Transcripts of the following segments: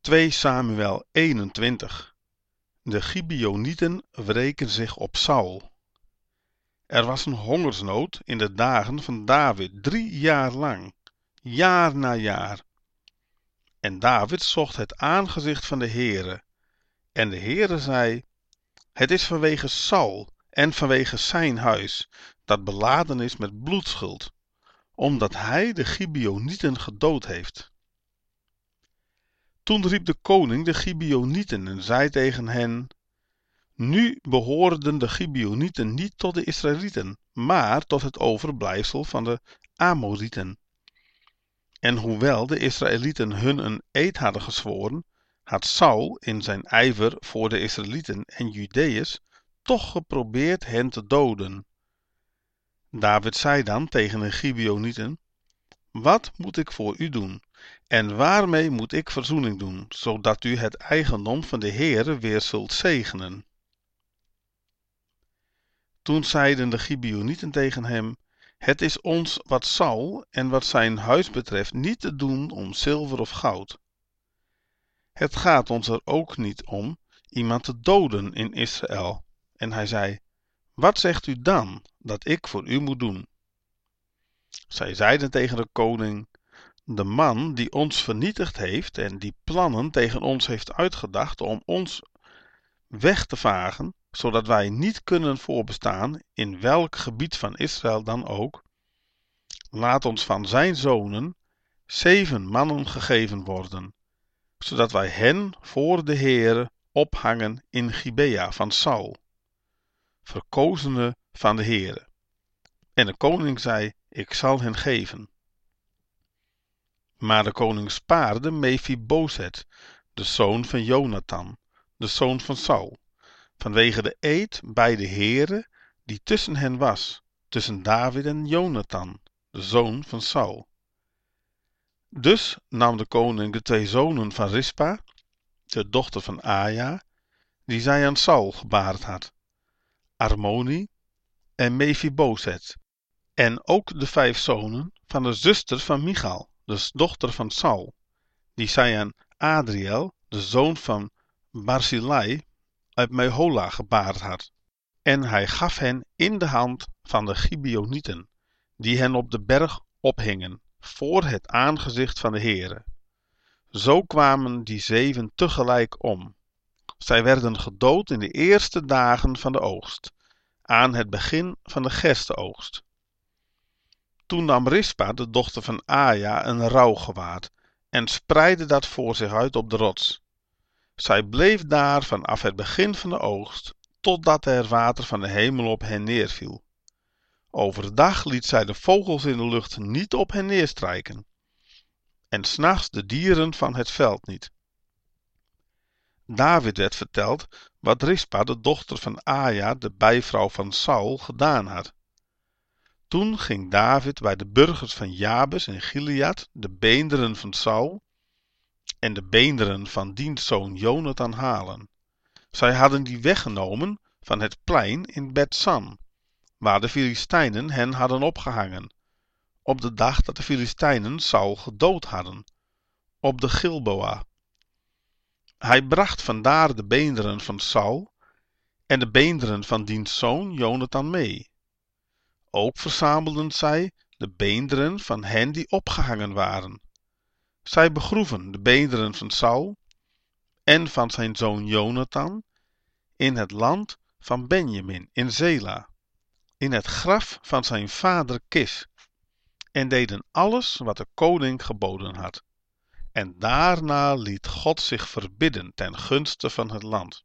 2 Samuel 21. De Gibeonieten wreken zich op Saul. Er was een hongersnood in de dagen van David 3 jaar lang, jaar na jaar. En David zocht het aangezicht van de Heere. En de Heere zei: Het is vanwege Saul en vanwege zijn huis, dat beladen is met bloedschuld, omdat hij de Gibeonieten gedood heeft. Toen riep de koning de Gibeonieten en zei tegen hen: Nu behoorden de Gibeonieten niet tot de Israëlieten, maar tot het overblijfsel van de Amorieten. En hoewel de Israëlieten hun een eed hadden gezworen, had Saul in zijn ijver voor de Israëlieten en Judeërs toch geprobeerd hen te doden. David zei dan tegen de Gibeonieten: Wat moet ik voor u doen? En waarmee moet ik verzoening doen, zodat u het eigendom van de Heere weer zult zegenen? Toen zeiden de Gibeonieten tegen hem: Het is ons wat Saul en wat zijn huis betreft niet te doen om zilver of goud. Het gaat ons er ook niet om iemand te doden in Israël. En hij zei: Wat zegt u dan dat ik voor u moet doen? Zij zeiden tegen de koning: De man die ons vernietigd heeft en die plannen tegen ons heeft uitgedacht om ons weg te vagen, zodat wij niet kunnen voorbestaan in welk gebied van Israël dan ook, laat ons van zijn zonen 7 mannen gegeven worden, zodat wij hen voor de Heere ophangen in Gibea van Saul, verkozene van de Heere. En de koning zei: Ik zal hen geven. Maar de koning spaarde Mephibozet, de zoon van Jonathan, de zoon van Saul, vanwege de eed bij de Heere die tussen hen was, tussen David en Jonathan, de zoon van Saul. Dus nam de koning de 2 zonen van Rispa, de dochter van Aja, die zij aan Saul gebaard had, Armoni en Mephibozet, en ook de 5 zonen van de zuster van Michal, de dochter van Saul, die zij aan Adriel, de zoon van Barzillai, uit Mehola gebaard had. En hij gaf hen in de hand van de Gibeonieten, die hen op de berg ophingen, voor het aangezicht van de Heere. Zo kwamen die 7 tegelijk om. Zij werden gedood in de eerste dagen van de oogst, aan het begin van de gersteoogst. Toen nam Rispa, de dochter van Aja, een rouwgewaad en spreidde dat voor zich uit op de rots. Zij bleef daar vanaf het begin van de oogst, totdat er water van de hemel op hen neerviel. Overdag liet zij de vogels in de lucht niet op hen neerstrijken, en 's nachts de dieren van het veld niet. David werd verteld wat Rispa, de dochter van Aja, de bijvrouw van Saul, gedaan had. Toen ging David bij de burgers van Jabes en Gilead de beenderen van Saul en de beenderen van diens zoon Jonathan halen. Zij hadden die weggenomen van het plein in Bet-San, waar de Filistijnen hen hadden opgehangen, op de dag dat de Filistijnen Saul gedood hadden, op de Gilboa. Hij bracht vandaar de beenderen van Saul en de beenderen van diens zoon Jonathan mee. Ook verzamelden zij de beenderen van hen die opgehangen waren. Zij begroeven de beenderen van Saul en van zijn zoon Jonathan in het land van Benjamin in Zela, in het graf van zijn vader Kis, en deden alles wat de koning geboden had. En daarna liet God zich verbidden ten gunste van het land.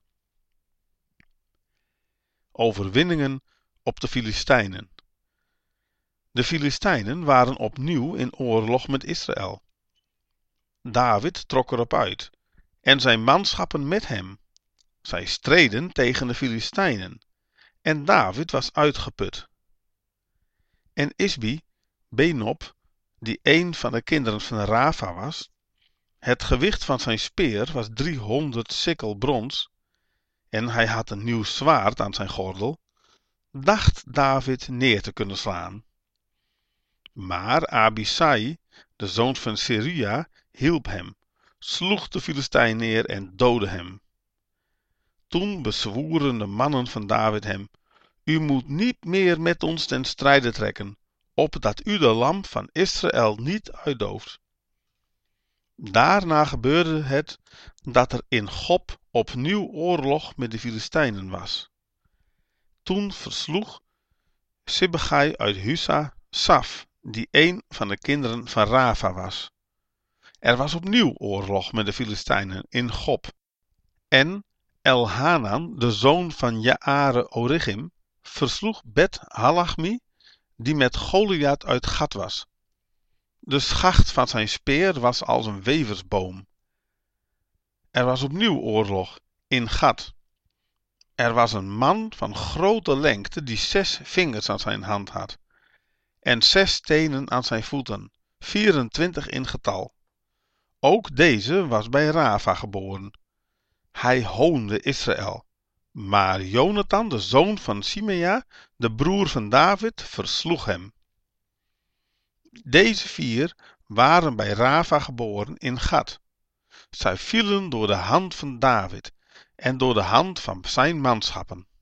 Overwinningen op de Filistijnen. De Filistijnen waren opnieuw in oorlog met Israël. David trok erop uit, en zijn manschappen met hem. Zij streden tegen de Filistijnen, en David was uitgeput. En Isbi, Benob, die een van de kinderen van Rafa was, het gewicht van zijn speer was 300 sikkel brons, en hij had een nieuw zwaard aan zijn gordel, dacht David neer te kunnen slaan. Maar Abisai, de zoon van Seruja, hielp hem, sloeg de Filistijn neer en doodde hem. Toen bezwoeren de mannen van David hem: U moet niet meer met ons ten strijde trekken, opdat u de lam van Israël niet uitdooft. Daarna gebeurde het dat er in Gob opnieuw oorlog met de Filistijnen was. Toen versloeg Sibbegai uit Husa Saf, die een van de kinderen van Rava was. Er was opnieuw oorlog met de Filistijnen in Gob. En Elhanan, de zoon van Jaare Orichim, versloeg Bet Halachmi, die met Goliath uit Gat was. De schacht van zijn speer was als een weversboom. Er was opnieuw oorlog in Gat. Er was een man van grote lengte die 6 vingers aan zijn hand had en 6 tenen aan zijn voeten, 24 in getal. Ook deze was bij Rava geboren. Hij hoonde Israël. Maar Jonathan, de zoon van Simea, de broer van David, versloeg hem. Deze 4 waren bij Rava geboren in Gat. Zij vielen door de hand van David en door de hand van zijn manschappen.